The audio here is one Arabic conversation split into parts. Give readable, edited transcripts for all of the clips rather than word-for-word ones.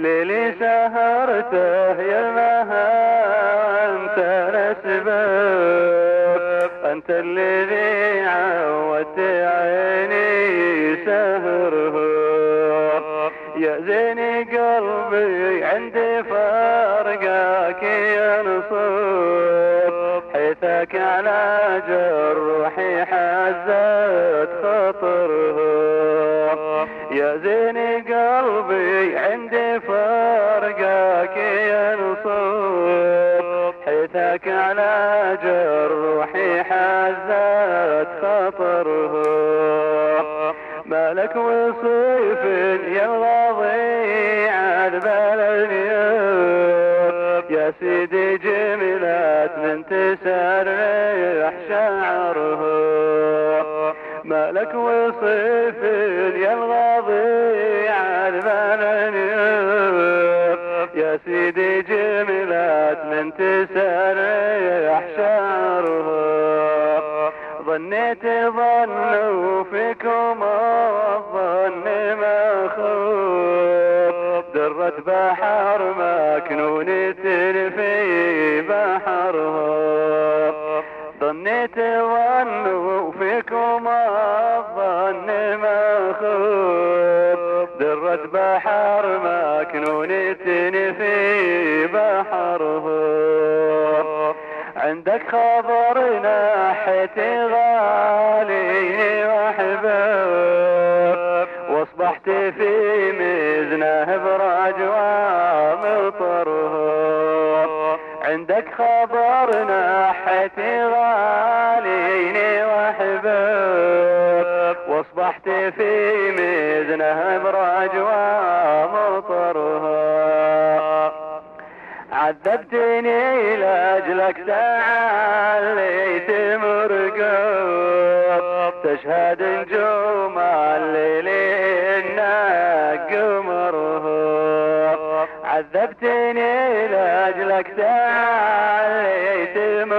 ليلي سهرته يا المها انت الاسباب، انت الذي عودت عيني سهره. يا زيني قلبي عندي فرقاك ينصب، حيثك على جروحي حزت خطره. يا زيني قلبي عندي فرقاك ينصب، حيثك على جروحي حزت خطره. مالك وصيف يا الوضيع البلد، يا سيدي جملات من تسرح شعره. مالك وصيف يا الوضيع البلد، يا سيدي جملات من تسرح شعره. ظنيت ظنوا فيكم الظن مخوف، درت بحر مكنونة في بحرها. ظنيت ظنوا فيكم الظن مخوف، درت بحر مكنونة في بحرها. عندك خبر ناحيتي غالي وحباب، واصبحت في مزنه برجوى مطرها. عندك خبر ناحيتي غالي وحباب، واصبحت في مزنه برجوى مطرها. عذبتني لاجلك تعليت مرقب، تشهد نجوم الليل انك قمرها. عذبتني لاجلك تعليت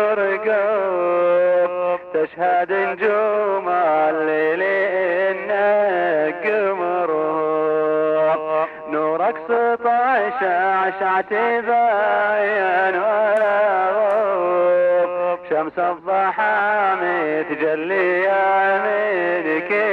مرقب، تشهد نجوم الليل انك قمرها. نورك سطع شعشعت باين ولا غوب، شمس الضحى متجلي من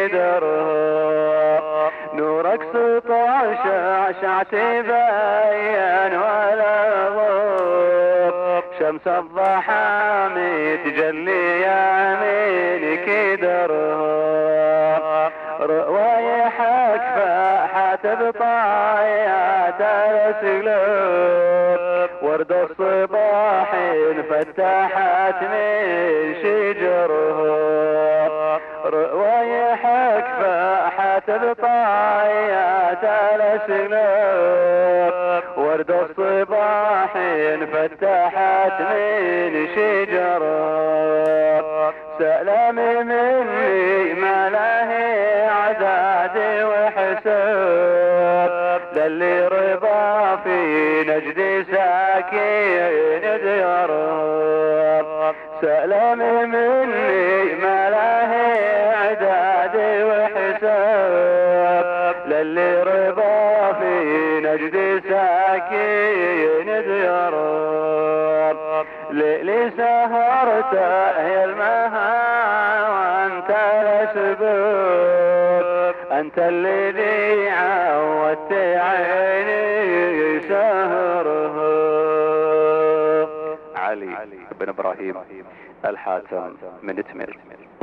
كدرها. نورك سطع شعشعت باين ولا غوب، شمس الضحى متجلي من كدرها. روايحك فاحت بطايات السلوب، ورد الصباح انفتحت من شجرها. روايحك فاحت بطايات السلوب، ورد الصباح انفتحت من شجرها. سلام مني ما له عداد وحساب، للي رضا في نجد ساكن ديارها. سلام مني ما له عداد وحساب، للي رضا في نجد ساكن ديارها. ليلي سهرته يا المها وانت الاسباب، انت الذي عودت عيني سهرها. علي بن ابراهيم الحاتم من تمر.